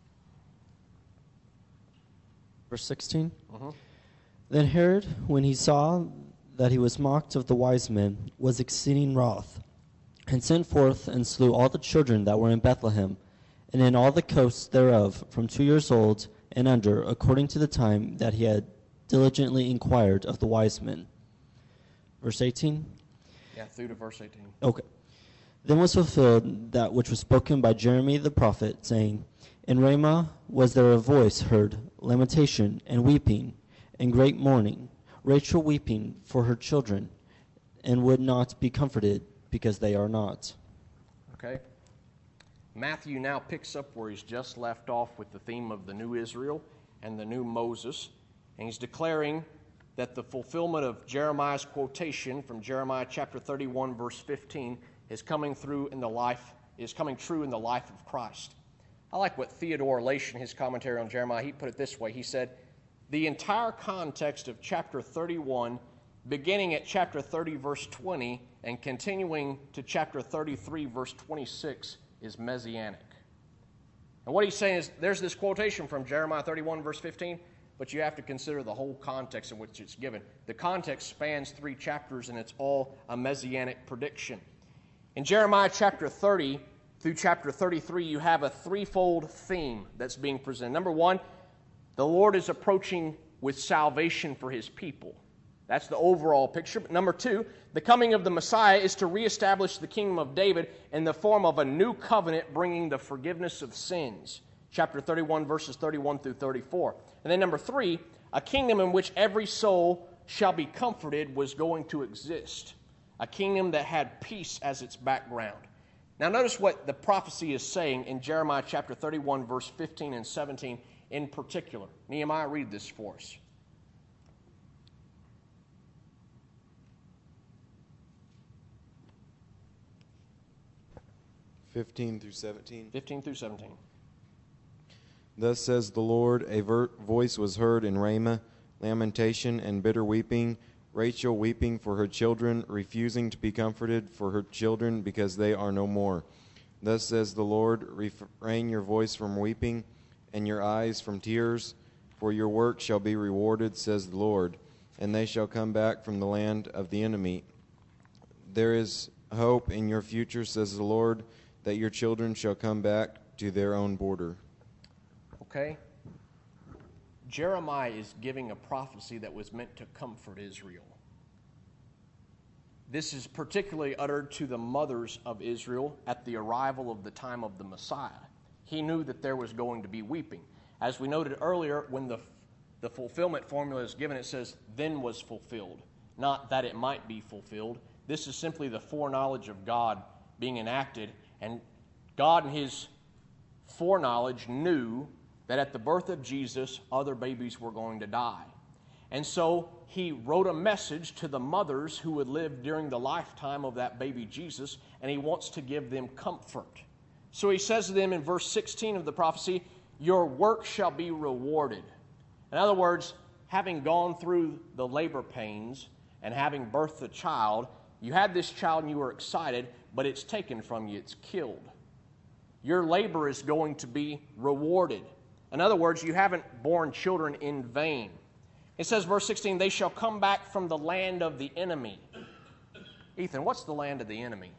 Verse 16. Then Herod, when he saw that he was mocked of the wise men, was exceeding wroth, and sent forth and slew all the children that were in Bethlehem, and in all the coasts thereof, from 2 years old and under, according to the time that he had diligently inquired of the wise men. Verse 18? Yeah, through to verse 18. Okay. Then was fulfilled that which was spoken by Jeremy the prophet, saying, In Ramah was there a voice heard, lamentation and weeping, and great mourning, Rachel weeping for her children, and would not be comforted, because they are not. Okay. Matthew now picks up where he's just left off with the theme of the new Israel and the new Moses, and he's declaring that the fulfillment of Jeremiah's quotation from Jeremiah chapter 31, verse 15, is coming true in the life of Christ. I like what Theodore Lash, in his commentary on Jeremiah, he put it this way. He said, the entire context of chapter 31, beginning at chapter 30, verse 20, and continuing to chapter 33, verse 26, is messianic. And what he's saying is, there's this quotation from Jeremiah 31, verse 15, but you have to consider the whole context in which it's given. The context spans 3 chapters, and it's all a messianic prediction. In Jeremiah chapter 30 through chapter 33, you have a threefold theme that's being presented. Number one, the Lord is approaching with salvation for his people. That's the overall picture. But number two, the coming of the Messiah is to reestablish the kingdom of David in the form of a new covenant bringing the forgiveness of sins. Chapter 31, verses 31 through 34. And then number three, a kingdom in which every soul shall be comforted was going to exist. A kingdom that had peace as its background. Now notice what the prophecy is saying in Jeremiah chapter 31, verse 15 and 17 in particular. Nehemiah, read this for us. 15 through 17. 15 through 17. Thus says the Lord, a voice was heard in Ramah, lamentation and bitter weeping, Rachel weeping for her children, refusing to be comforted for her children because they are no more. Thus says the Lord, refrain your voice from weeping and your eyes from tears, for your work shall be rewarded, says the Lord, and they shall come back from the land of the enemy. There is hope in your future, says the Lord, that your children shall come back to their own border. Okay? Jeremiah is giving a prophecy that was meant to comfort Israel. This is particularly uttered to the mothers of Israel at the arrival of the time of the Messiah. He knew that there was going to be weeping. As we noted earlier, when the fulfillment formula is given, it says, then was fulfilled, not that it might be fulfilled. This is simply the foreknowledge of God being enacted, and God in his foreknowledge knew that at the birth of Jesus, other babies were going to die. And so he wrote a message to the mothers who would live during the lifetime of that baby Jesus, and he wants to give them comfort. So he says to them in verse 16 of the prophecy, your work shall be rewarded. In other words, having gone through the labor pains and having birthed a child, you had this child and you were excited, but it's taken from you, it's killed. Your labor is going to be rewarded. In other words, you haven't borne children in vain. It says, verse 16, they shall come back from the land of the enemy. Ethan, what's the land of the enemy?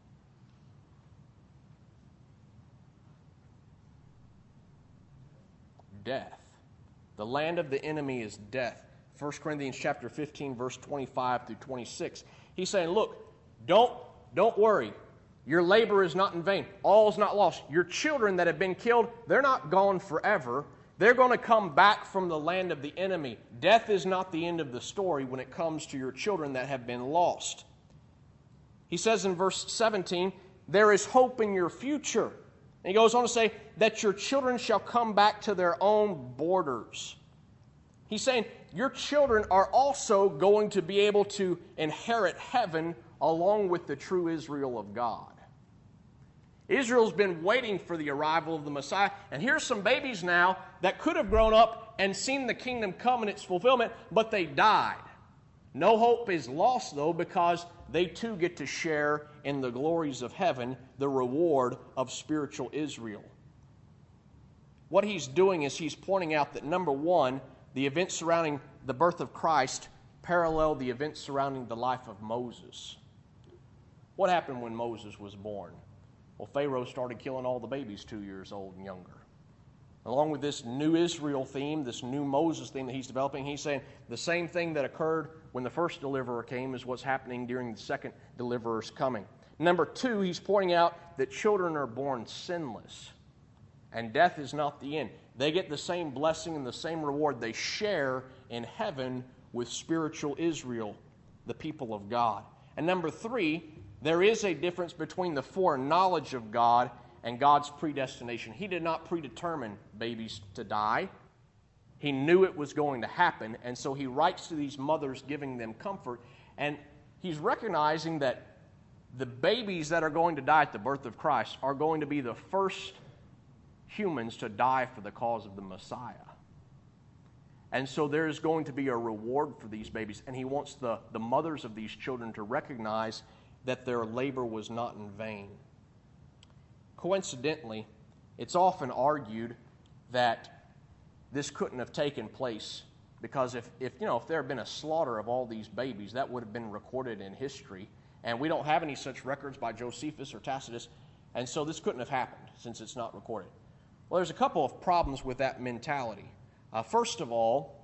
Death. The land of the enemy is death. 1 Corinthians chapter 15, verse 25 through 26. He's saying, look, don't worry. Your labor is not in vain. All is not lost. Your children that have been killed, they're not gone forever. They're going to come back from the land of the enemy. Death is not the end of the story when it comes to your children that have been lost. He says in verse 17, there is hope in your future. And he goes on to say that your children shall come back to their own borders. He's saying your children are also going to be able to inherit heaven along with the true Israel of God. Israel's been waiting for the arrival of the Messiah, and here's some babies now that could have grown up and seen the kingdom come in its fulfillment, but they died. No hope is lost, though, because they too get to share in the glories of heaven, the reward of spiritual Israel. What he's doing is he's pointing out that, number one, the events surrounding the birth of Christ parallel the events surrounding the life of Moses. What happened when Moses was born? Well, Pharaoh started killing all the babies 2 years old and younger. Along with this new Israel theme, this new Moses theme that he's developing, he's saying the same thing that occurred when the first deliverer came is what's happening during the second deliverer's coming. Number two, he's pointing out that children are born sinless, and death is not the end. They get the same blessing and the same reward. They share in heaven with spiritual Israel, the people of God. And number three, there is a difference between the foreknowledge of God and God's predestination. He did not predetermine babies to die. He knew it was going to happen, and so he writes to these mothers giving them comfort, and he's recognizing that the babies that are going to die at the birth of Christ are going to be the first humans to die for the cause of the Messiah. And so there is going to be a reward for these babies, and he wants the mothers of these children to recognize that their labor was not in vain. Coincidentally, it's often argued that this couldn't have taken place because if there had been a slaughter of all these babies, that would have been recorded in history, and we don't have any such records by Josephus or Tacitus, and so this couldn't have happened since it's not recorded. Well, there's a couple of problems with that mentality. First of all,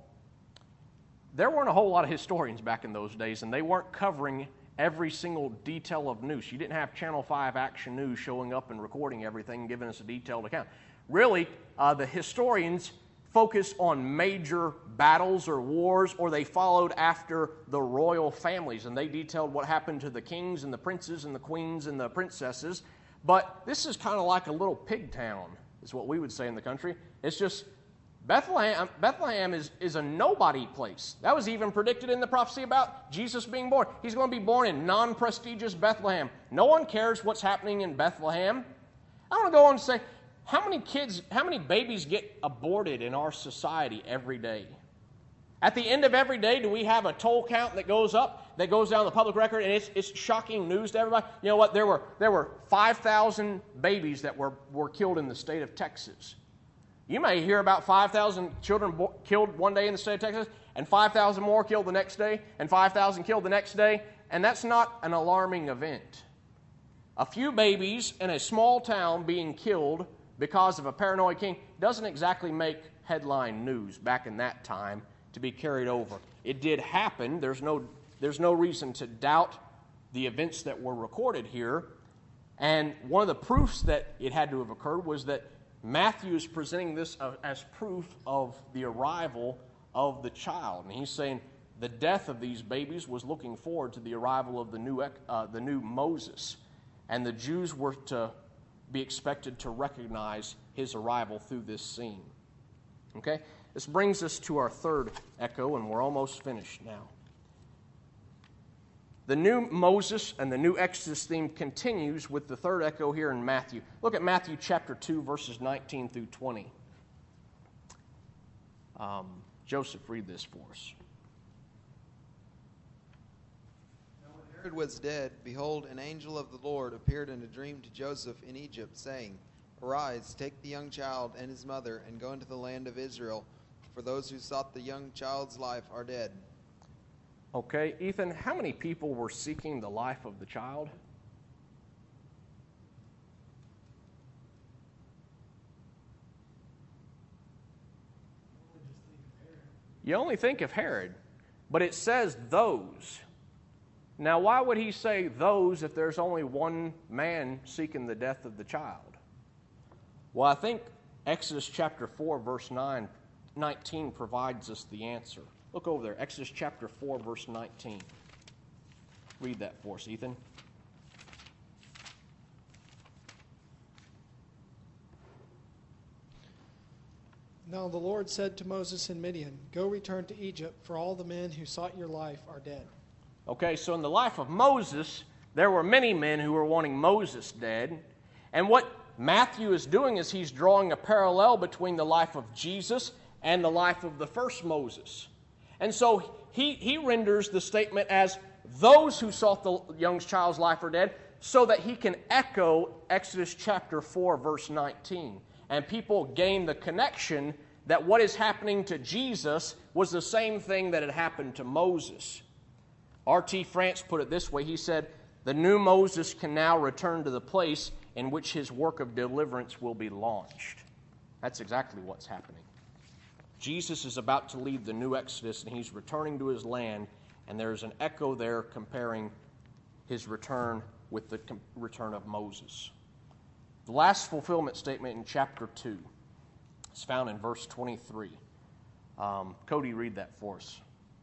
there weren't a whole lot of historians back in those days, and they weren't covering every single detail of news. You didn't have Channel 5 Action News showing up and recording everything and giving us a detailed account. Really, the historians focused on major battles or wars, or they followed after the royal families, and they detailed what happened to the kings and the princes and the queens and the princesses. But this is kind of like a little pig town, is what we would say in the country. It's just Bethlehem is a nobody place. That was even predicted in the prophecy about Jesus being born. He's going to be born in non-prestigious Bethlehem. No one cares what's happening in Bethlehem. I want to go on and say, how many babies get aborted in our society every day? At the end of every day, do we have a toll count that goes up, that goes down the public record, and it's shocking news to everybody? You know what? There were 5,000 babies that were killed in the state of Texas. You may hear about 5,000 children killed one day in the state of Texas, and 5,000 more killed the next day, and 5,000 killed the next day, and that's not an alarming event. A few babies in a small town being killed because of a paranoid king doesn't exactly make headline news back in that time to be carried over. It did happen. There's no reason to doubt the events that were recorded here, and one of the proofs that it had to have occurred was that Matthew is presenting this as proof of the arrival of the child. And he's saying the death of these babies was looking forward to the arrival of the new Moses. And the Jews were to be expected to recognize his arrival through this scene. Okay? This brings us to our third echo, and we're almost finished now. The new Moses and the new Exodus theme continues with the third echo here in Matthew. Look at Matthew chapter 2, verses 19 through 20. Joseph, read this for us. Now when Herod was dead, behold, an angel of the Lord appeared in a dream to Joseph in Egypt, saying, Arise, take the young child and his mother, and go into the land of Israel, for those who sought the young child's life are dead. Okay, Ethan, how many people were seeking the life of the child? You only think of Herod, but it says those. Now, why would he say those if there's only one man seeking the death of the child? Well, I think Exodus chapter 4, verse 19 provides us the answer. Look over there, Exodus chapter 4, verse 19. Read that for us, Ethan. Now the Lord said to Moses in Midian, Go return to Egypt, for all the men who sought your life are dead. Okay, so in the life of Moses, there were many men who were wanting Moses dead. And what Matthew is doing is he's drawing a parallel between the life of Jesus and the life of the first Moses. And so he renders the statement as those who sought the young child's life are dead, so that he can echo Exodus chapter 4, verse 19. And people gain the connection that what is happening to Jesus was the same thing that had happened to Moses. R.T. France put it this way. He said, the new Moses can now return to the place in which his work of deliverance will be launched. That's exactly what's happening. Jesus is about to lead the new Exodus, and he's returning to his land, and there's an echo there comparing his return with the return of Moses. The last fulfillment statement in chapter 2 is found in verse 23. Cody, read that for us.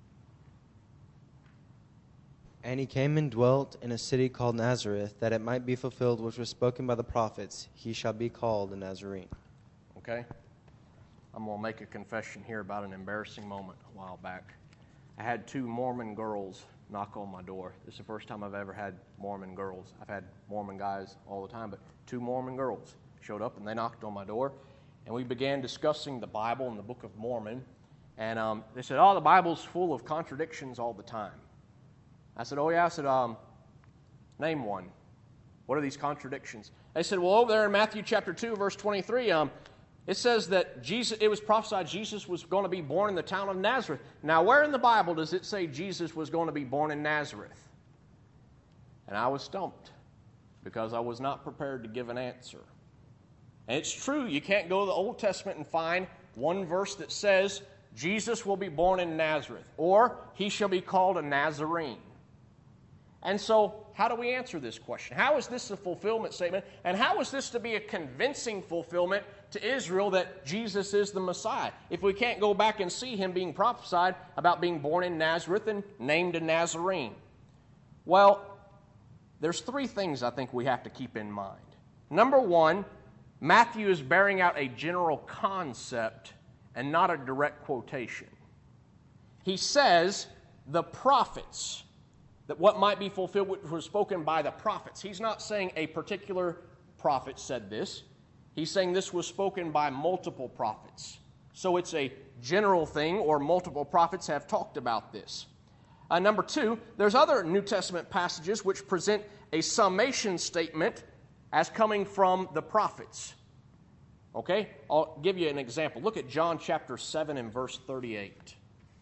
And he came and dwelt in a city called Nazareth, that it might be fulfilled which was spoken by the prophets, he shall be called a Nazarene. Okay? I'm going to make a confession here about an embarrassing moment a while back. I had 2 Mormon girls knock on my door. This is the first time I've ever had Mormon girls. I've had Mormon guys all the time, but 2 Mormon girls showed up and they knocked on my door, and we began discussing the Bible and the Book of Mormon. And they said, "Oh, the Bible's full of contradictions all the time." I said, "Oh yeah." I said, "Name one. What are these contradictions?" They said, "Well, over there in Matthew chapter 2, verse 23, it says that it was prophesied Jesus was going to be born in the town of Nazareth." Now, where in the Bible does it say Jesus was going to be born in Nazareth? And I was stumped because I was not prepared to give an answer. And it's true, you can't go to the Old Testament and find one verse that says Jesus will be born in Nazareth, or he shall be called a Nazarene. And so, how do we answer this question? How is this a fulfillment statement? And how is this to be a convincing fulfillment to Israel that Jesus is the Messiah, if we can't go back and see him being prophesied about being born in Nazareth and named a Nazarene? Well, there's 3 things I think we have to keep in mind. Number 1, Matthew is bearing out a general concept and not a direct quotation. He says the prophets, that what might be fulfilled was spoken by the prophets. He's not saying a particular prophet said this. He's saying this was spoken by multiple prophets. So it's a general thing, or multiple prophets have talked about this. Number 2, there's other New Testament passages which present a summation statement as coming from the prophets. Okay? I'll give you an example. Look at John chapter 7 and verse 38.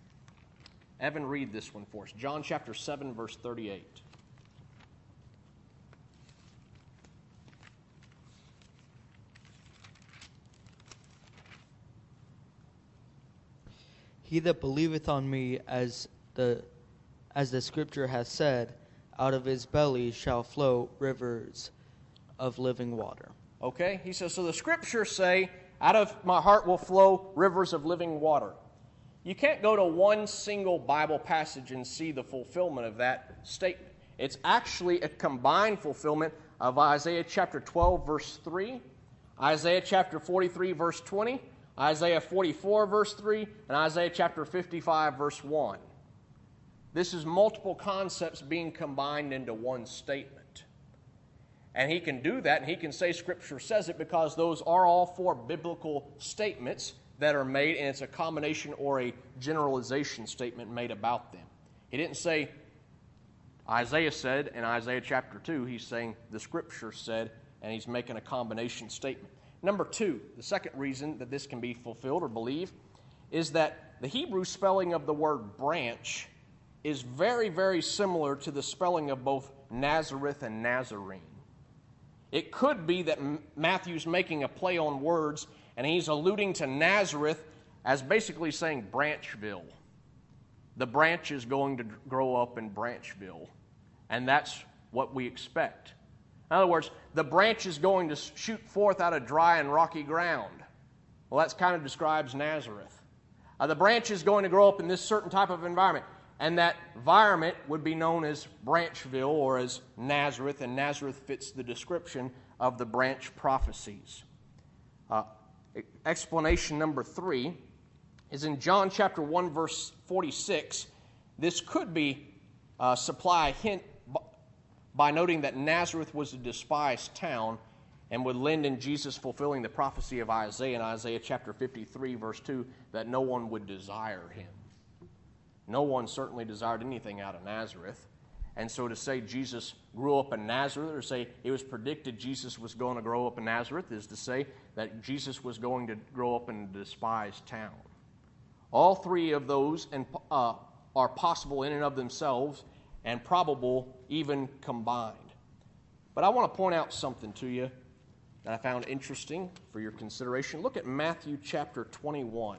Evan, read this one for us. John chapter 7, verse 38. He that believeth on me, as the scripture hath said, out of his belly shall flow rivers of living water. Okay? He says, so the scriptures say, out of my heart will flow rivers of living water. You can't go to one single Bible passage and see the fulfillment of that statement. It's actually a combined fulfillment of Isaiah chapter 12, verse 3, Isaiah chapter 43, verse 20, Isaiah 44, verse 3, and Isaiah chapter 55, verse 1. This is multiple concepts being combined into one statement. And he can do that, and he can say Scripture says it, because those are all 4 biblical statements that are made, and it's a combination or a generalization statement made about them. He didn't say Isaiah said in Isaiah chapter 2. He's saying the Scripture said, and he's making a combination statement. Number 2, the second reason that this can be fulfilled or believed is that the Hebrew spelling of the word branch is very, very similar to the spelling of both Nazareth and Nazarene. It could be that Matthew's making a play on words, and he's alluding to Nazareth as basically saying Branchville. The branch is going to grow up in Branchville, and that's what we expect. In other words, the branch is going to shoot forth out of dry and rocky ground. Well, that kind of describes Nazareth. The branch is going to grow up in this certain type of environment, and that environment would be known as Branchville or as Nazareth, and Nazareth fits the description of the branch prophecies. Explanation number 3 is in John chapter 1, verse 46. This could be supply a hint by noting that Nazareth was a despised town and would lend in Jesus fulfilling the prophecy of Isaiah in Isaiah chapter 53, verse 2, that no one would desire him. No one certainly desired anything out of Nazareth. And so to say Jesus grew up in Nazareth, or say it was predicted Jesus was going to grow up in Nazareth, is to say that Jesus was going to grow up in a despised town. All three of those are possible in and of themselves, and probable even combined. But I want to point out something to you that I found interesting for your consideration. Look at Matthew chapter 21.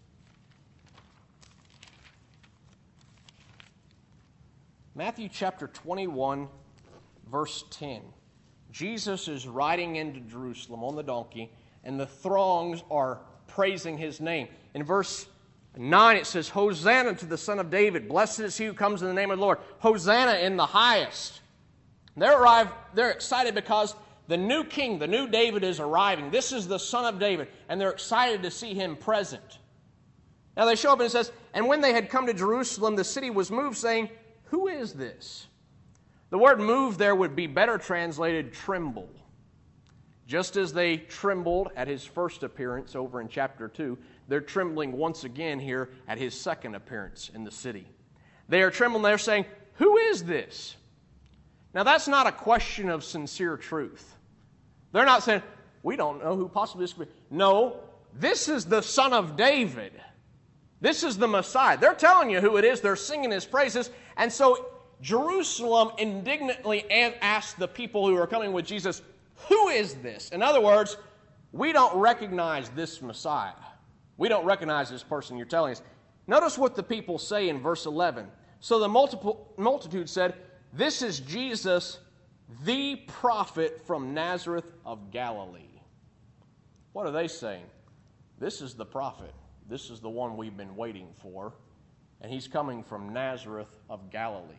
Matthew chapter 21, verse 10. Jesus is riding into Jerusalem on the donkey, and the throngs are praising his name. In verse 9 it says, Hosanna to the Son of David. Blessed is he who comes in the name of the Lord. Hosanna in the highest. They're excited because the new king, the new David, is arriving. This is the Son of David, and they're excited to see him present. Now they show up and it says, and when they had come to Jerusalem, the city was moved, saying, who is this? The word move there would be better translated tremble. Just as they trembled at his first appearance over in chapter 2, they're trembling once again here at his second appearance in the city. They are trembling, they're saying, who is this? Now that's not a question of sincere truth. They're not saying, we don't know who possibly this could be. No, this is the Son of David. This is the Messiah. They're telling you who it is. They're singing his praises. And so Jerusalem indignantly asked the people who are coming with Jesus, who is this? In other words, we don't recognize this Messiah. We don't recognize this person you're telling us. Notice what the people say in verse 11. So the multitude said, this is Jesus, the prophet from Nazareth of Galilee. What are they saying? This is the prophet. This is the one we've been waiting for. And he's coming from Nazareth of Galilee.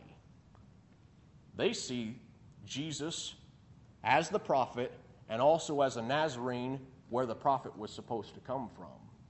They see Jesus as the prophet and also as a Nazarene where the prophet was supposed to come from.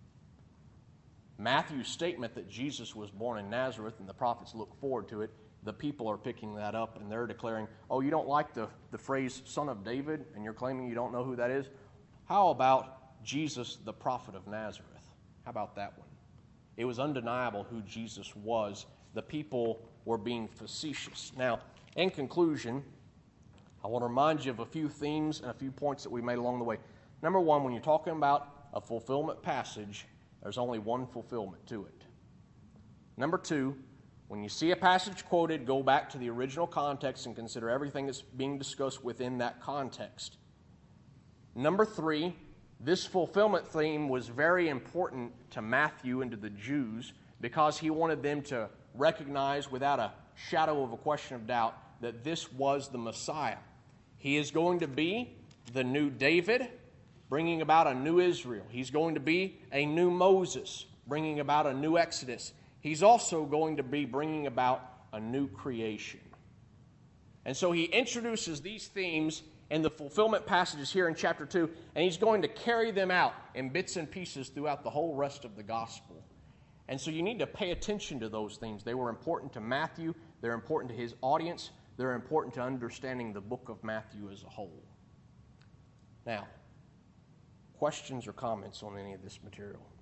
Matthew's statement that Jesus was born in Nazareth and the prophets look forward to it, the people are picking that up and they're declaring, oh, you don't like the phrase Son of David and you're claiming you don't know who that is? How about Jesus, the prophet of Nazareth? How about that one? It was undeniable who Jesus was. The people were being facetious. Now, in conclusion, I want to remind you of a few themes and a few points that we made along the way. Number one, when you're talking about a fulfillment passage, there's only one fulfillment to it. Number two, when you see a passage quoted, go back to the original context and consider everything that's being discussed within that context. Number three, this fulfillment theme was very important to Matthew and to the Jews because he wanted them to recognize without a shadow of a question of doubt that this was the Messiah. He is going to be the new David, bringing about a new Israel. He's going to be a new Moses, bringing about a new Exodus. He's also going to be bringing about a new creation. And so he introduces these themes in the fulfillment passages here in chapter 2, and he's going to carry them out in bits and pieces throughout the whole rest of the gospel. And so you need to pay attention to those themes. They were important to Matthew. They're important to his audience. They're important to understanding the book of Matthew as a whole. Now, questions or comments on any of this material?